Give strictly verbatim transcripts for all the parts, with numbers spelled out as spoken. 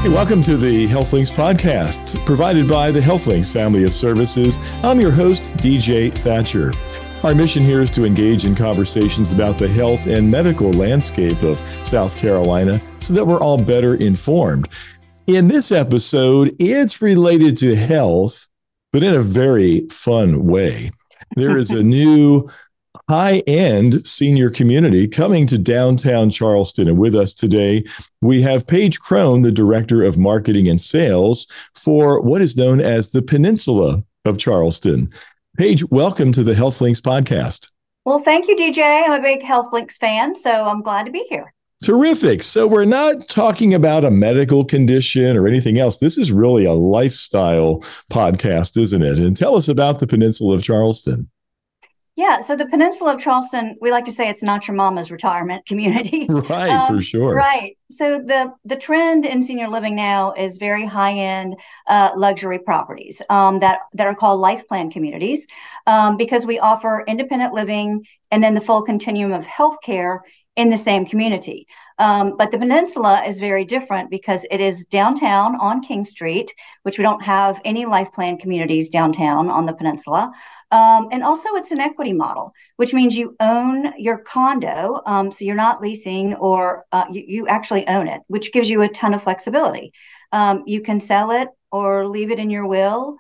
Hey, welcome to the HealthLinks podcast, provided by the HealthLinks family of services. I'm your host, D J Thatcher. Our mission here is to engage in conversations about the health and medical landscape of South Carolina so that we're all better informed. In this episode, it's related to health, but in a very fun way. There is a new high-end senior community coming to downtown Charleston. And with us today, we have Paige Crone, the Director of Marketing and Sales for what is known as the Peninsula of Charleston. Paige, welcome to the HealthLinks podcast. Well, thank you, D J. I'm a big HealthLinks fan, so I'm glad to be here. Terrific. So we're not talking about a medical condition or anything else. This is really a lifestyle podcast, isn't it? And tell us about the Peninsula of Charleston. Yeah, so the Peninsula of Charleston, we like to say it's not your mama's retirement community. Right, um, for sure. Right. So the the trend in senior living now is very high-end uh, luxury properties um, that, that are called life plan communities um, because we offer independent living and then the full continuum of healthcare in the same community. Um, but the Peninsula is very different because it is downtown on King Street, which we don't have any life plan communities downtown on the Peninsula. Um, and also it's an equity model, which means you own your condo. Um, so you're not leasing or uh, you, you actually own it, which gives you a ton of flexibility. Um, you can sell it or leave it in your will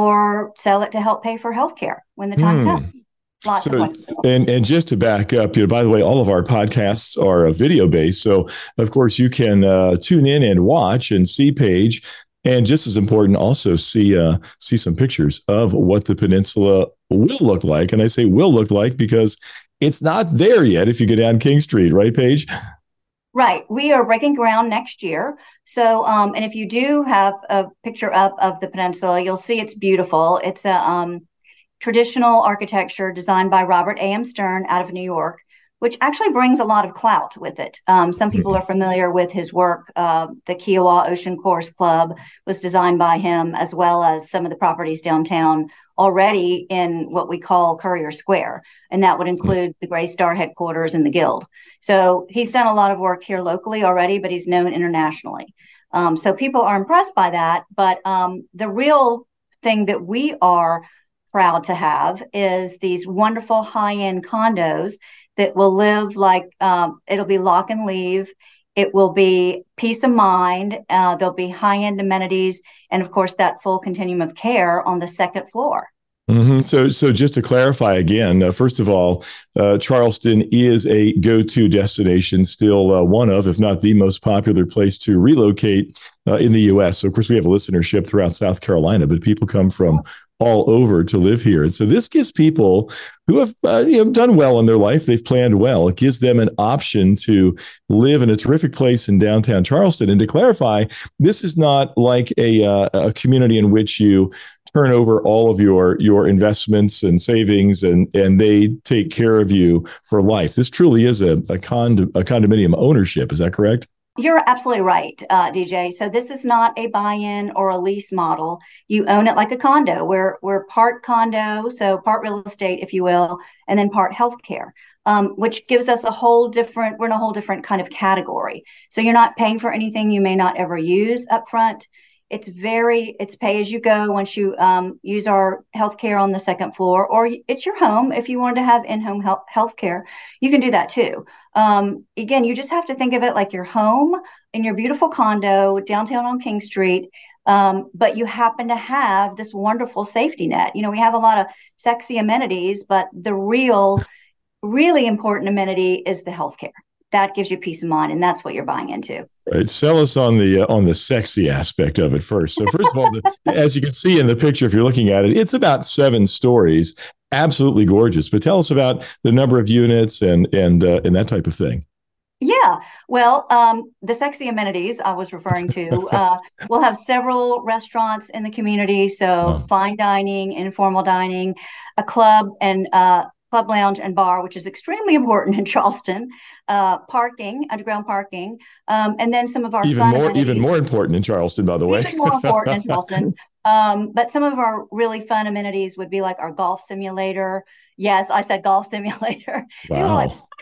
or sell it to help pay for healthcare when the time hmm. comes. Lots so, of and, and just to back up, you know, by the way, all of our podcasts are uh, video based. So, of course, you can uh, tune in and watch and see Paige. And just as important, also see uh, see some pictures of what the Peninsula will look like. And I say will look like because it's not there yet if you go down King Street, right, Paige? Right. We are breaking ground next year. So, um, and if you do have a picture up of the Peninsula, you'll see it's beautiful. It's a um, traditional architecture designed by Robert A M Stern out of New York, which actually brings a lot of clout with it. Um, some people are familiar with his work. Uh, the Kiowa Ocean Course Club was designed by him, as well as some of the properties downtown already in what we call Courier Square. And that would include the Gray Star headquarters and the Guild. So he's done a lot of work here locally already, but he's known internationally. Um, so people are impressed by that. But um, the real thing that we are proud to have is these wonderful high-end condos that will live like um, it'll be lock and leave. It will be peace of mind. Uh, there'll be high-end amenities. And of course, that full continuum of care on the second floor. Mm-hmm. So, so just to clarify again, uh, first of all, uh, Charleston is a go-to destination, still uh, one of, if not the most popular place to relocate uh, in the U S. So, of course, we have a listenership throughout South Carolina, but people come from all over to live here. And so this gives people who have uh, you know, done well in their life, they've planned well, it gives them an option to live in a terrific place in downtown Charleston. And to clarify, this is not like a, uh, a community in which you turn over all of your, your investments and savings and, and they take care of you for life. This truly is a, a, cond- a condominium ownership. Is that correct? You're absolutely right, uh, D J. So this is not a buy-in or a lease model. You own it like a condo. We're, we're part condo, so part real estate, if you will, and then part healthcare, um, which gives us a whole different, we're in a whole different kind of category. So you're not paying for anything you may not ever use up front. It's very, it's pay as you go once you um, use our healthcare on the second floor, or it's your home. If you wanted to have in-home health healthcare, you can do that too. Um, again, you just have to think of it like your home in your beautiful condo downtown on King Street. Um, but you happen to have this wonderful safety net. You know, we have a lot of sexy amenities, but the real, really important amenity is the healthcare. That gives you peace of mind, and that's what you're buying into. Right. Sell us on the uh, on the sexy aspect of it first. So first of all, the, as you can see in the picture, if you're looking at it, it's about seven stories, absolutely gorgeous. But tell us about the number of units and and uh, and that type of thing. Yeah, well, um, the sexy amenities I was referring to, uh, we'll have several restaurants in the community. So oh. fine dining, informal dining, a club, and uh, club lounge and bar, which is extremely important in Charleston, uh, parking, underground parking, um, and then some of our even fun more amenities. even more important in Charleston, by the way. Even more important in Charleston. Um, but some of our really fun amenities would be like our golf simulator. Yes, I said golf simulator. Wow. Like,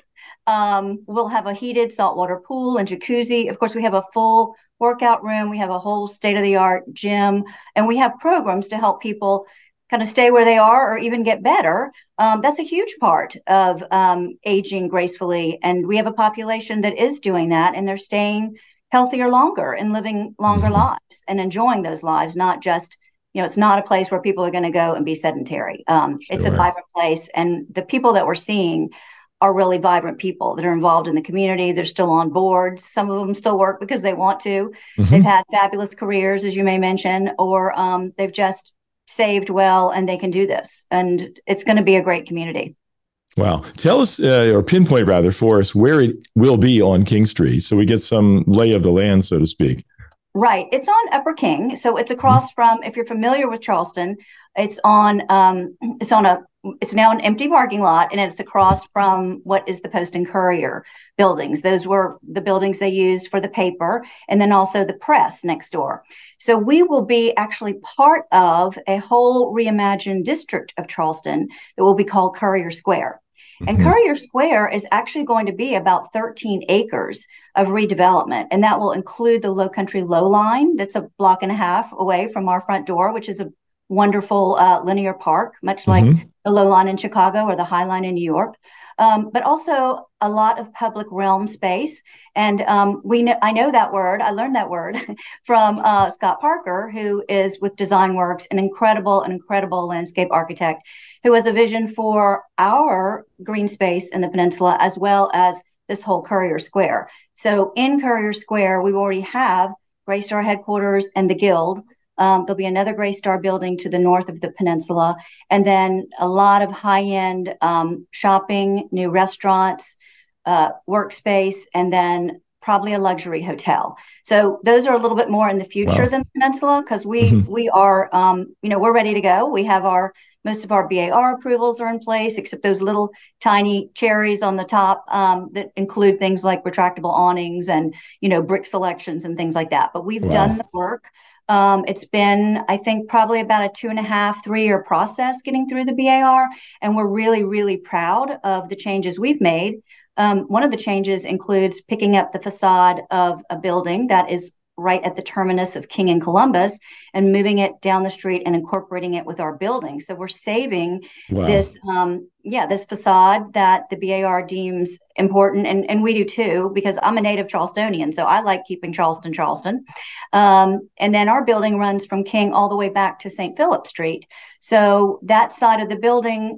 Um, we'll have a heated saltwater pool and jacuzzi. Of course, we have a full workout room. We have a whole state-of-the-art gym, and we have programs to help people kind of stay where they are or even get better. Um, that's a huge part of um, aging gracefully. And we have a population that is doing that, and they're staying healthier longer and living longer mm-hmm. lives and enjoying those lives, not just, you know, it's not a place where people are going to go and be sedentary. Um, sure. It's a vibrant place. And the people that we're seeing are really vibrant people that are involved in the community. They're still on board. Some of them still work because they want to. Mm-hmm. They've had fabulous careers, as you may mention, or um, they've just saved well and they can do this. And it's going to be a great community. Wow. Tell us, uh, or pinpoint rather for us, where it will be on King Street so we get some lay of the land, so to speak. Right. It's on Upper King. So it's across mm-hmm. from, if you're familiar with Charleston, it's on, um, it's on a, it's now an empty parking lot, and it's across from what is the Post and Courier buildings. Those were the buildings they used for the paper, and then also the press next door. So we will be actually part of a whole reimagined district of Charleston that will be called Courier Square. Mm-hmm. And Courier Square is actually going to be about thirteen acres of redevelopment, and that will include the Low Country Low Line that's a block and a half away from our front door, which is a wonderful uh, linear park, much like mm-hmm. the Low Line in Chicago or the High Line in New York, um, but also a lot of public realm space. And um, we know, I know that word, I learned that word from uh, Scott Parker, who is with Design Works, an incredible, an incredible landscape architect who has a vision for our green space in the peninsula, as well as this whole Courier Square. So in Courier Square, we already have Greystar headquarters and the Guild. Um, there'll be another Greystar building to the north of the peninsula, and then a lot of high-end um, shopping, new restaurants, uh, workspace, and then probably a luxury hotel. So those are a little bit more in the future wow. than the peninsula, because we mm-hmm. we are, um, you know, we're ready to go. We have our, most of our B A R approvals are in place, except those little tiny cherries on the top um, that include things like retractable awnings and, you know, brick selections and things like that. But we've wow. done the work. Um, it's been, I think, probably about a two and a half, three year process getting through the B A R. And we're really, really proud of the changes we've made. Um, one of the changes includes picking up the facade of a building that is right at the terminus of King and Columbus and moving it down the street and incorporating it with our building. So we're saving wow. this, um, yeah, this facade that the B A R deems important. And, and we do too, because I'm a native Charlestonian. So I like keeping Charleston, Charleston. Um, and then our building runs from King all the way back to Saint Philip Street. So that side of the building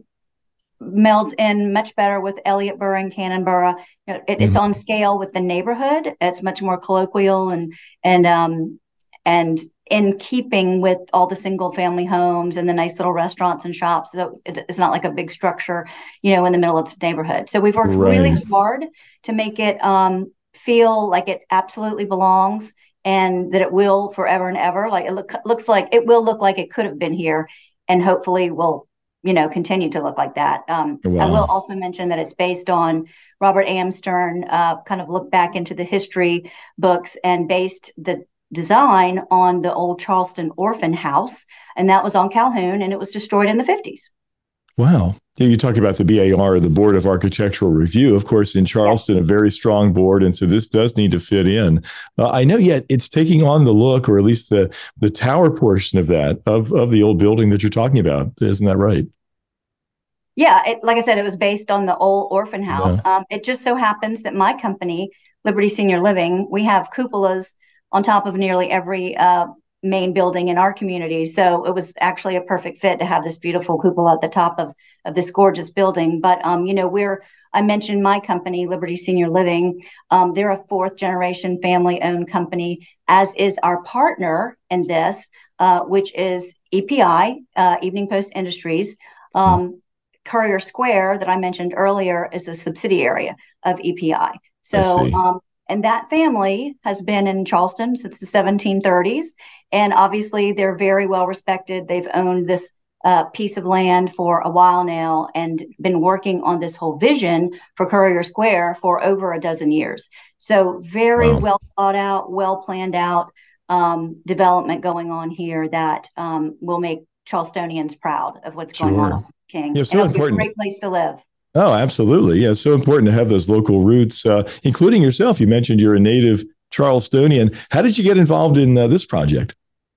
melds in much better with Elliott Borough and Cannon Borough. You know, it, it's mm-hmm. on scale with the neighborhood. It's much more colloquial and and um and in keeping with all the single family homes and the nice little restaurants and shops. So it, it's not like a big structure, you know, in the middle of the neighborhood. So we've worked right. really hard to make it um feel like it absolutely belongs, and that it will forever and ever. Like it look, looks like it will look like it could have been here, and hopefully will, you know, continue to look like that. Um, wow. I will also mention that it's based on Robert A M Stern, uh, kind of looked back into the history books and based the design on the old Charleston Orphan House. And that was on Calhoun, and it was destroyed in the fifties. Wow. You talk about the B A R, the Board of Architectural Review, of course, in Charleston, yes. a very strong board. And so this does need to fit in. Uh, I know yet it's taking on the look, or at least the the tower portion of that, of, of the old building that you're talking about. Isn't that right? Yeah. It, like I said, it was based on the old orphan house. Yeah. Um, it just so happens that my company, Liberty Senior Living, we have cupolas on top of nearly every uh main building in our community. So it was actually a perfect fit to have this beautiful cupola at the top of, of this gorgeous building. But, um, you know, we're, I mentioned my company, Liberty Senior Living. Um, they're a fourth generation family owned company, as is our partner in this, uh, which is E P I, uh, Evening Post Industries. Um, Courier Square that I mentioned earlier is a subsidiary of E P I. So, um, and that family has been in Charleston since the seventeen thirties. And obviously, they're very well respected. They've owned this uh, piece of land for a while now and been working on this whole vision for Courier Square for over a dozen years. So very wow. well thought out, well planned out um, development going on here that um, will make Charlestonians proud of what's sure. going on at King. Yeah, so and it'll important. be a great place to live. Oh, absolutely. Yeah, it's so important to have those local roots, uh, including yourself. You mentioned you're a native Charlestonian. How did you get involved in uh, this project?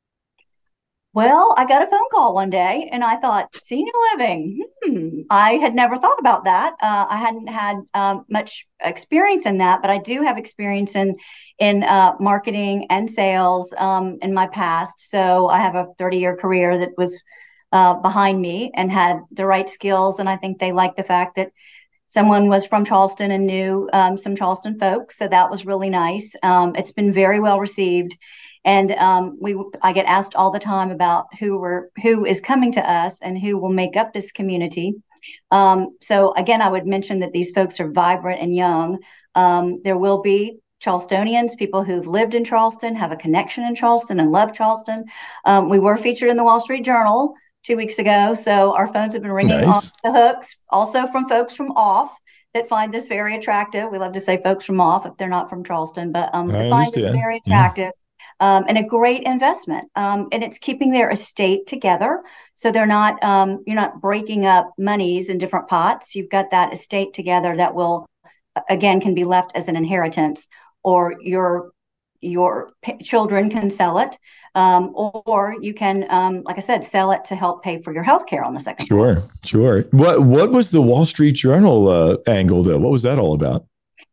Well, I got a phone call one day and I thought, senior living, hmm, I had never thought about that. Uh, I hadn't had um, much experience in that, but I do have experience in in uh, marketing and sales um, in my past. So I have a thirty year career that was uh, behind me and had the right skills. And I think they liked the fact that someone was from Charleston and knew um, some Charleston folks. So that was really nice. Um, it's been very well received. And um, we, I get asked all the time about who we're, who is coming to us and who will make up this community. Um, so again, I would mention that these folks are vibrant and young. Um, there will be Charlestonians, people who've lived in Charleston, have a connection in Charleston and love Charleston. Um, we were featured in the Wall Street Journal two weeks ago, so our phones have been ringing off Nice. the hooks. Also from folks from off that find this very attractive. We love to say folks from off if they're not from Charleston, but um, I they find this understand. very Yeah, attractive um, and a great investment. Um, and it's keeping their estate together. So they're not, um, you're not breaking up monies in different pots. You've got that estate together that will, again, can be left as an inheritance, or your your p- children can sell it, um, or, or you can, um, like I said, sell it to help pay for your health care on the second floor. sure, sure. What what was the Wall Street Journal uh, angle though? What was that all about?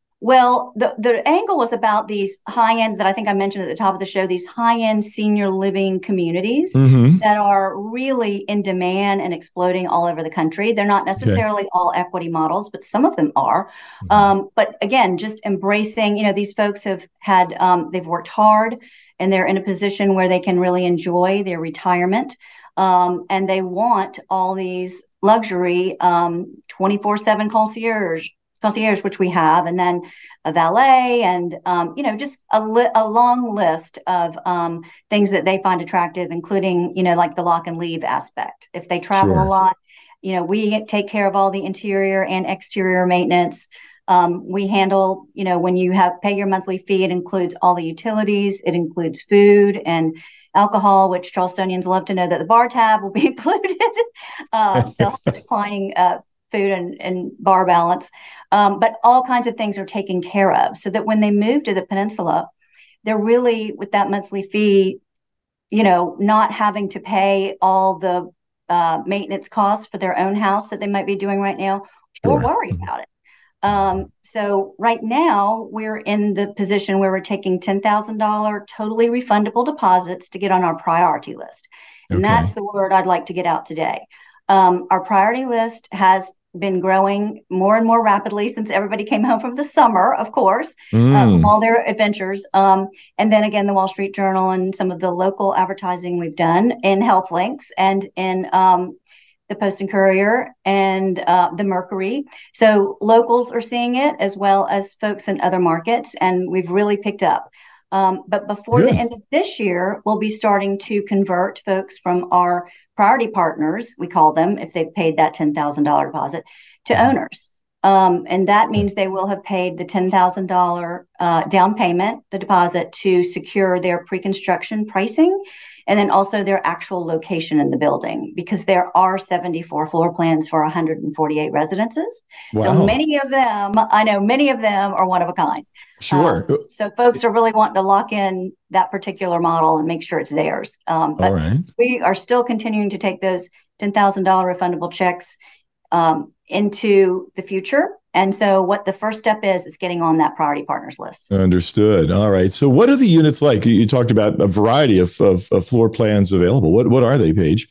Well, the, the angle was about these high end that I think I mentioned at the top of the show, these high end senior living communities Mm-hmm. that are really in demand and exploding all over the country. They're not Okay. necessarily all equity models, but some of them are. Mhm. Um, but again, just embracing, you know, these folks have had, um, they've worked hard and they're in a position where they can really enjoy their retirement. Um, and they want all these luxury um, twenty-four seven concierge concierge, which we have, and then a valet, and um, you know, just a, li- a long list of um, things that they find attractive, including you know, like the lock and leave aspect. If they travel a Sure. lot, you know, we take care of all the interior and exterior maintenance. Um, we handle, you know, when you have pay your monthly fee, it includes all the utilities, it includes food and alcohol, which Charlestonians love to know that the bar tab will be included. uh, they'll have a declining uh, food and, and bar balance. Um, but all kinds of things are taken care of so that when they move to the peninsula, they're really with that monthly fee, you know, not having to pay all the uh, maintenance costs for their own house that they might be doing right now or Sure. worry about it. Um, so right now we're in the position where we're taking ten thousand dollars totally refundable deposits to get on our priority list. And Okay. that's the word I'd like to get out today. Um, our priority list has been growing more and more rapidly since everybody came home from the summer, of course, uh, from Mm. all their adventures. Um, and then again, the Wall Street Journal and some of the local advertising we've done in Health Links and in um, the Post and Courier and uh, the Mercury. So locals are seeing it as well as folks in other markets, and we've really picked up. Um, but before the Good. end of this year, we'll be starting to convert folks from our priority partners, we call them, if they've paid that ten thousand dollars deposit, to Mhm. owners. Um, and that means they will have paid the ten thousand dollars uh, down payment, the deposit, to secure their pre-construction pricing and then also their actual location in the building, because there are seventy-four floor plans for one hundred forty-eight residences. So Wow. many of them, I know many of them are one of a kind. Um, Sure. so folks are really wanting to lock in that particular model and make sure it's theirs. Um, All but right. we are still continuing to take those ten thousand dollars refundable checks um, into the future. And so what the first step is, is getting on that priority partners list. Understood. All right. So, what are the units like? You talked about a variety of, of, of floor plans available. What what are they, Paige?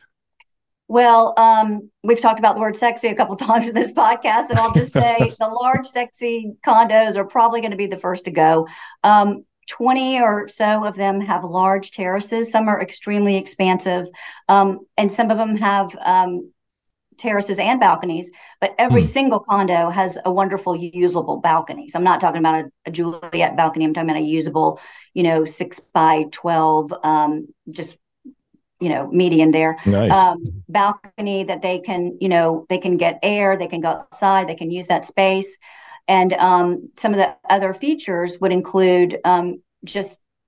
Well, um, we've talked about the word sexy a couple times in this podcast, and I'll just say the large, sexy condos are probably going to be the first to go. Um, twenty or so of them have large terraces. Some are extremely expansive, um, and some of them have um, terraces and balconies, but every Hmm. single condo has a wonderful usable balcony. So I'm not talking about a, a Juliet balcony. I'm talking about a usable, you know, six by twelve, um, just, you know, median there, Nice. um, balcony that they can, you know, they can get air, they can go outside, they can use that space. And um, some of the other features would include um, just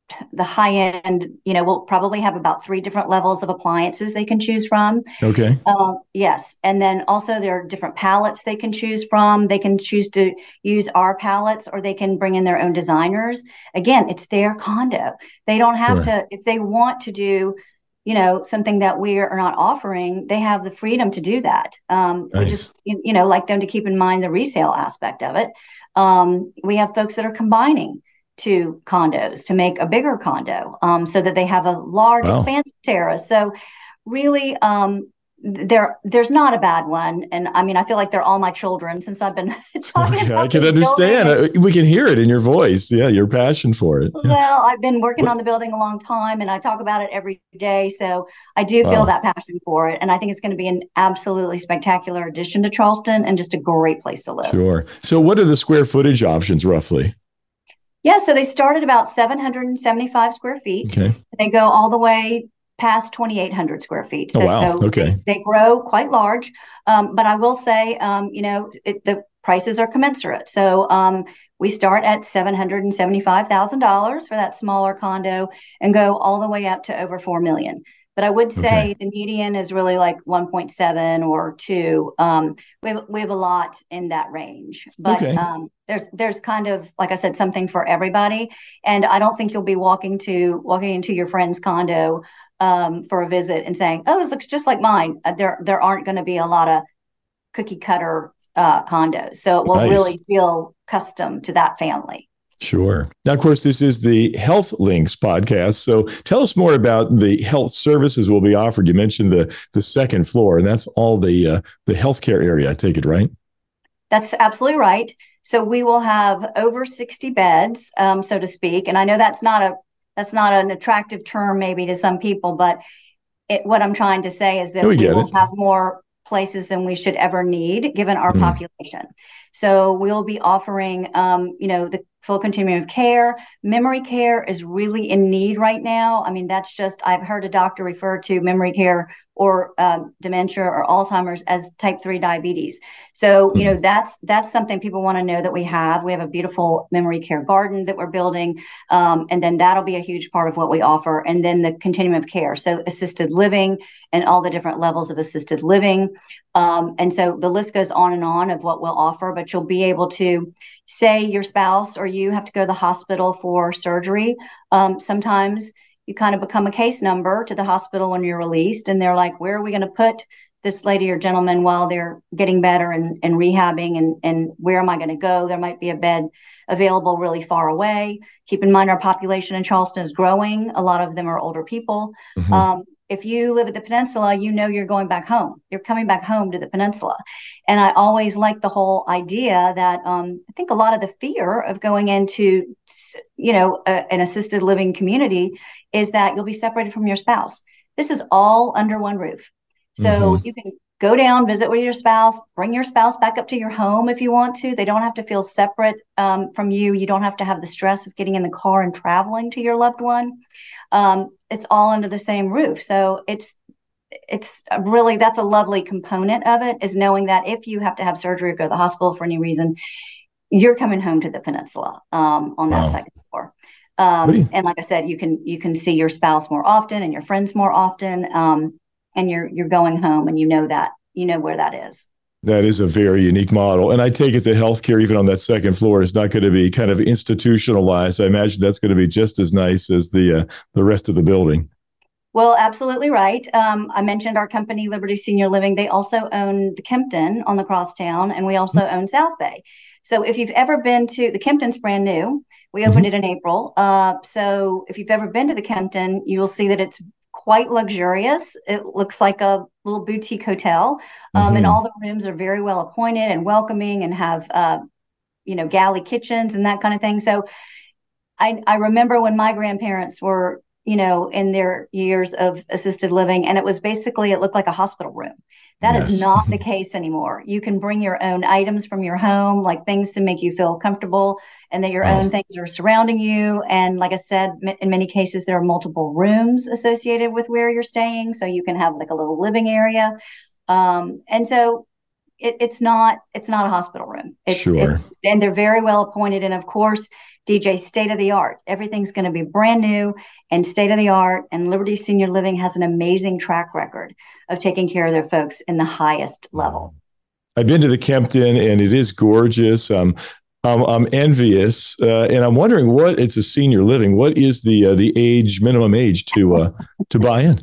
the high end, you know, will probably have about three different levels of appliances they can choose from. Okay. Uh, yes. And then also there are different palettes they can choose from. They can choose to use our palettes, or they can bring in their own designers. Again, it's their condo. They don't have Sure. to, if they want to do, you know, something that we are not offering, they have the freedom to do that. Um, Nice. We just, you know, like them to keep in mind the resale aspect of it. Um, we have folks that are combining two condos to make a bigger condo, um, so that they have a large Wow. expansive terrace. So really, um, there there's not a bad one. And I mean, I feel like they're all my children since I've been talking Okay, about I can this understand. building. Uh, We can hear it in your voice. Yeah, your passion for it. Yeah. Well, I've been working What? on the building a long time, and I talk about it every day. So I do feel Wow. that passion for it. And I think it's going to be an absolutely spectacular addition to Charleston and just a great place to live. Sure. So, what are the square footage options roughly? Yeah, so they start at about seven hundred seventy-five square feet. Okay. They go all the way past twenty-eight hundred square feet. Oh, So wow. Okay. they, they grow quite large. Um, but I will say, um, you know, it, the prices are commensurate. So um, we start at seven hundred seventy-five thousand dollars for that smaller condo and go all the way up to over four million dollars. But I would say Okay. the median is really like one point seven or two. Um, we have, we have a lot in that range, but Okay. um, there's there's kind of, like I said, something for everybody. And I don't think you'll be walking to walking into your friend's condo um, for a visit and saying, "Oh, this looks just like mine." Uh, There there aren't going to be a lot of cookie cutter uh, condos, so it will Nice. really feel custom to that family. Sure. Now, of course, this is the Health Links podcast. So tell us more about the health services will be offered. You mentioned the the second floor, and that's all the uh, the healthcare area. I take it, right? That's absolutely right. So we will have over sixty beds, um, so to speak. And I know that's not a that's not an attractive term maybe to some people, but it, what I'm trying to say is that We we get will it. have more places than we should ever need given our Mm. population. So we'll be offering, um, you know, the full continuum of care. Memory care is really in need right now. I mean, that's just, I've heard a doctor refer to memory care or um, dementia or Alzheimer's as type three diabetes. So, you know, Mm. that's that's something people want to know that we have. We have a beautiful memory care garden that we're building. Um, and then that'll be a huge part of what we offer. And then the continuum of care. So assisted living and all the different levels of assisted living. Um, and so the list goes on and on of what we'll offer, but you'll be able to say your spouse or you have to go to the hospital for surgery. Um, sometimes you kind of become a case number to the hospital when you're released, and they're like, where are we going to put this lady or gentleman while they're getting better and, and rehabbing, and, and where am I going to go? There might be a bed available really far away. Keep in mind, our population in Charleston is growing. A lot of them are older people. Mhm. Um, if you live at the peninsula, you know you're going back home. You're coming back home to the peninsula. And I always like the whole idea that um, I think a lot of the fear of going into, you know, a, an assisted living community is that you'll be separated from your spouse. This is all under one roof. So Mhm. you can go down, visit with your spouse, bring your spouse back up to your home if you want to. They don't have to feel separate um, from you. You don't have to have the stress of getting in the car and traveling to your loved one. Um, it's all under the same roof. So it's it's really, that's a lovely component of it, is knowing that if you have to have surgery or go to the hospital for any reason, you're coming home to the peninsula um, on that Wow. second floor. What do Um, you, and like I said, you can you can see your spouse more often and your friends more often, um, and you're you're going home, and you know that you know where that is. that is a very unique model. And I take it the healthcare, even on that second floor, is not going to be kind of institutionalized. I imagine that's going to be just as nice as the uh, the rest of the building. Well, absolutely right. Um, I mentioned our company, Liberty Senior Living. They also own the Kempton on the Crosstown, and we also own South Bay. So if you've ever been to the Kempton's brand new, we opened Mhm. it in April. Uh, so if you've ever been to the Kempton, you will see that it's quite luxurious. It looks like a little boutique hotel, um, and all Mhm. the rooms are very well appointed and welcoming, and have uh, you know galley kitchens and that kind of thing. So I, I remember when my grandparents were, you know, in their years of assisted living, and it was basically, it looked like a hospital room. That is Yes. not the Mhm. case anymore. You can bring your own items from your home, like things to make you feel comfortable, and that your Wow. own things are surrounding you. And like I said, in many cases, there are multiple rooms associated with where you're staying. So you can have like a little living area. Um, and so it, it's not, it's not a hospital room. It's, Sure. it's, and they're very well appointed. And of course, D J, state of the art. Everything's going to be brand new and state of the art. And Liberty Senior Living has an amazing track record of taking care of their folks in the highest level. I've been to the Kempton, and it is gorgeous. Um, I'm, I'm envious, uh, and I'm wondering what it's a senior living. What is the uh, the age minimum age to uh, to buy in?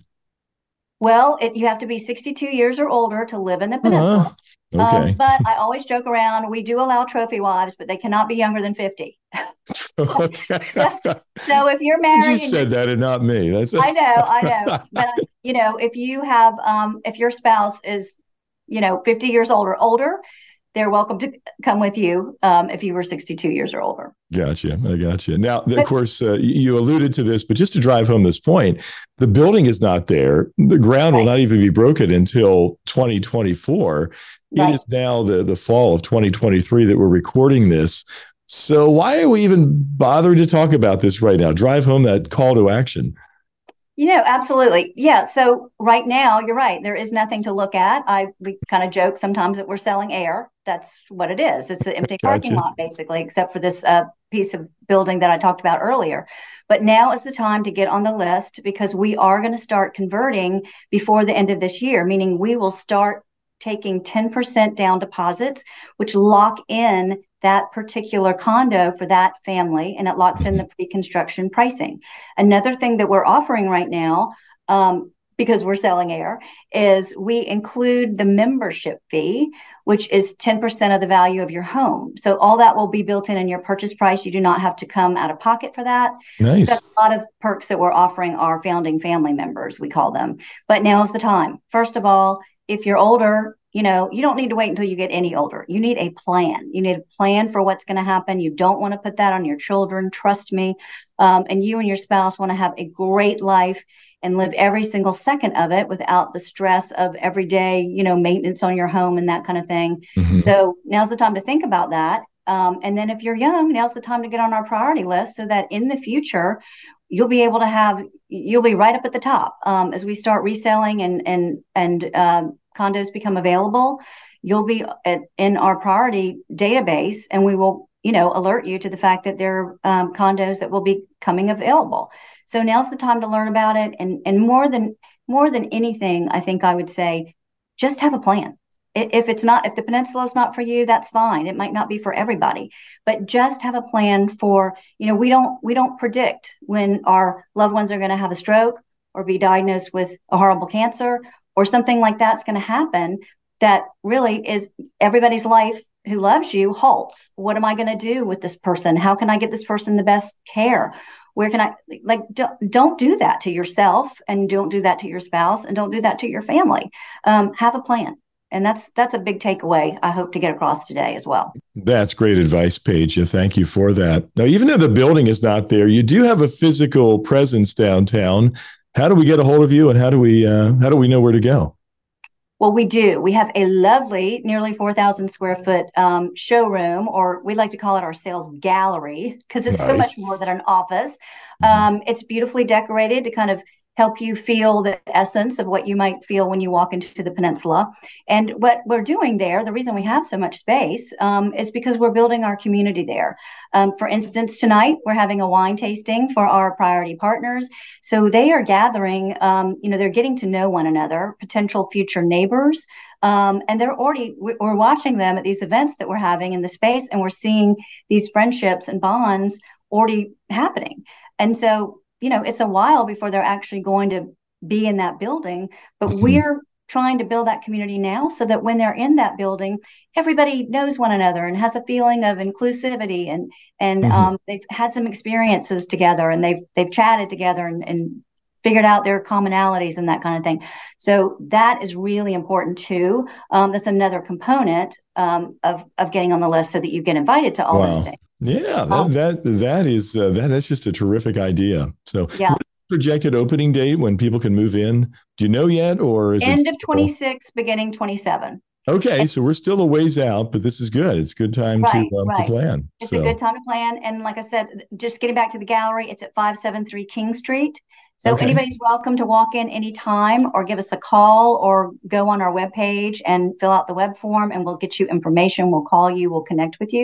Well, it, you have to be sixty-two years or older to live in the peninsula. Uh, okay. Um, but I always joke around. We do allow trophy wives, but they cannot be younger than fifty. Okay. So if you're married, you just said that and not me. That's I know, I know. But you know, if you have, um, if your spouse is, you know, fifty years old or older, they're welcome to come with you um, if you were sixty-two years or older. Gotcha. I gotcha. Now, but, of course, uh, you alluded to this, but just to drive home this point, the building is not there. The ground right. will not even be broken until twenty twenty-four. Right. It is now the, the fall of twenty twenty-three that we're recording this. So why are we even bothering to talk about this right now? Drive home that call to action. You know, absolutely. Yeah. So right now, you're right. There is nothing to look at. I we kind of joke sometimes that we're selling air. That's what it is. It's an empty gotcha. parking lot, basically, except for this uh, piece of building that I talked about earlier. But now is the time to get on the list, because we are going to start converting before the end of this year, meaning we will start taking ten percent down deposits, which lock in that particular condo for that family, and it locks in the pre-construction pricing. Another thing that we're offering right now, um, because we're selling air, is we include the membership fee, which is ten percent of the value of your home. So all that will be built in in your purchase price. You do not have to come out of pocket for that. Nice. That's a lot of perks that we're offering our founding family members, we call them. But now's the time. First of all, if you're older, you know, you don't need to wait until you get any older. You need a plan. You need a plan for what's going to happen. You don't want to put that on your children. Trust me. Um, and you and your spouse want to have a great life and live every single second of it without the stress of everyday, you know, maintenance on your home and that kind of thing. Mm-hmm. So now's the time to think about that. Um, and then if you're young, now's the time to get on our priority list, so that in the future, you'll be able to have, you'll be right up at the top. Um, as we start reselling and, and, and, um, condos become available, you'll be at, in our priority database, and we will, you know, alert you to the fact that there are um, condos that will be coming available. So now's the time to learn about it. And, and more than, more than anything, I think I would say, just have a plan. If it's not, if the peninsula is not for you, that's fine. It might not be for everybody, but just have a plan for, you know, we don't, we don't predict when our loved ones are going to have a stroke or be diagnosed with a horrible cancer or something like that's going to happen. That really is everybody's life who loves you halts. What am I going to do with this person? How can I get this person the best care? Where can I, like, don't, don't do that to yourself, and don't do that to your spouse, and don't do that to your family. Um, have a plan. And that's that's a big takeaway I hope to get across today as well. That's great advice, Paige. Thank you for that. Now, even though the building is not there, you do have a physical presence downtown. How do we get a hold of you, and how do we uh, how do we know where to go? Well, we do. We have a lovely, nearly four thousand square foot um, showroom, or we like to call it our sales gallery, because it's nice. So much more than an office. Mm-hmm. Um, it's beautifully decorated to kind of help you feel the essence of what you might feel when you walk into the peninsula. And what we're doing there, the reason we have so much space um, is because we're building our community there. Um, for instance, tonight we're having a wine tasting for our priority partners. So they are gathering, um, you know, they're getting to know one another, potential future neighbors. Um, and they're already, we're watching them at these events that we're having in the space, and we're seeing these friendships and bonds already happening. And so, you know, it's a while before they're actually going to be in that building, but mm-hmm. we're trying to build that community now, so that when they're in that building, everybody knows one another and has a feeling of inclusivity, and and mm-hmm. um, they've had some experiences together, and they've they've chatted together and, and figured out their commonalities and that kind of thing. So that is really important too. Um, that's another component um, of of getting on the list, so that you get invited to all wow. those things. Yeah, that um, that that is uh, that that's just a terrific idea. So, yeah. What is the projected opening date when people can move in? Do you know yet, or is end it of twenty-six, beginning twenty-seven? Okay, and, so we're still a ways out, but this is good. It's a good time right, to um, right. to plan. It's so. a good time to plan, and like I said, just getting back to the gallery, it's at five seventy-three King Street. So okay. anybody's welcome to walk in anytime, or give us a call, or go on our webpage and fill out the web form, and we'll get you information. We'll call you. We'll connect with you.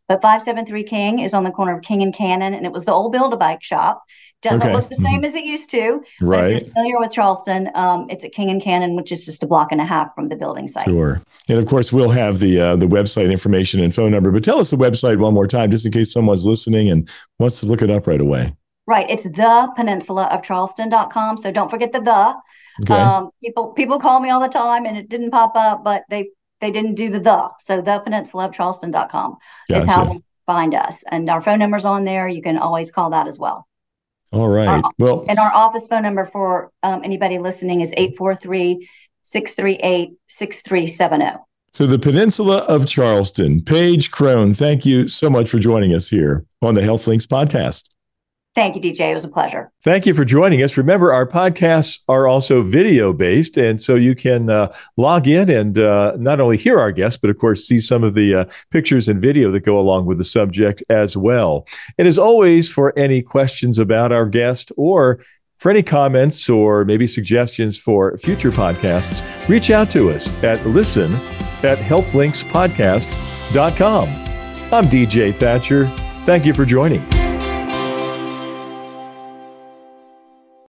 But five seven three King is on the corner of King and Cannon, and it was the old Build-A-Bike shop. Doesn't okay. look the same mm-hmm. as it used to. Right. But if you're familiar with Charleston, um, it's at King and Cannon, which is just a block and a half from the building site. Sure. And of course, we'll have the uh, the website information and phone number. But tell us the website one more time, just in case someone's listening and wants to look it up right away. Right. It's the peninsula of Charleston dot com. So don't forget the the. Okay. Um, people people call me all the time and it didn't pop up, but they they didn't do the the. So the peninsula of Charleston dot com Gotcha. is how they find us. And our phone number's on there. You can always call that as well. All right. Our, well, and our office phone number for um, anybody listening is eight four three, six three eight, six three seven zero. So the Peninsula of Charleston. Paige Crone, thank you so much for joining us here on the Health Links podcast. Thank you, D J. It was a pleasure. Thank you for joining us. Remember, our podcasts are also video-based, and so you can uh, log in and uh, not only hear our guests, but of course, see some of the uh, pictures and video that go along with the subject as well. And as always, for any questions about our guest or for any comments or maybe suggestions for future podcasts, reach out to us at listen at health links podcast dot com. I'm D J Thatcher. Thank you for joining.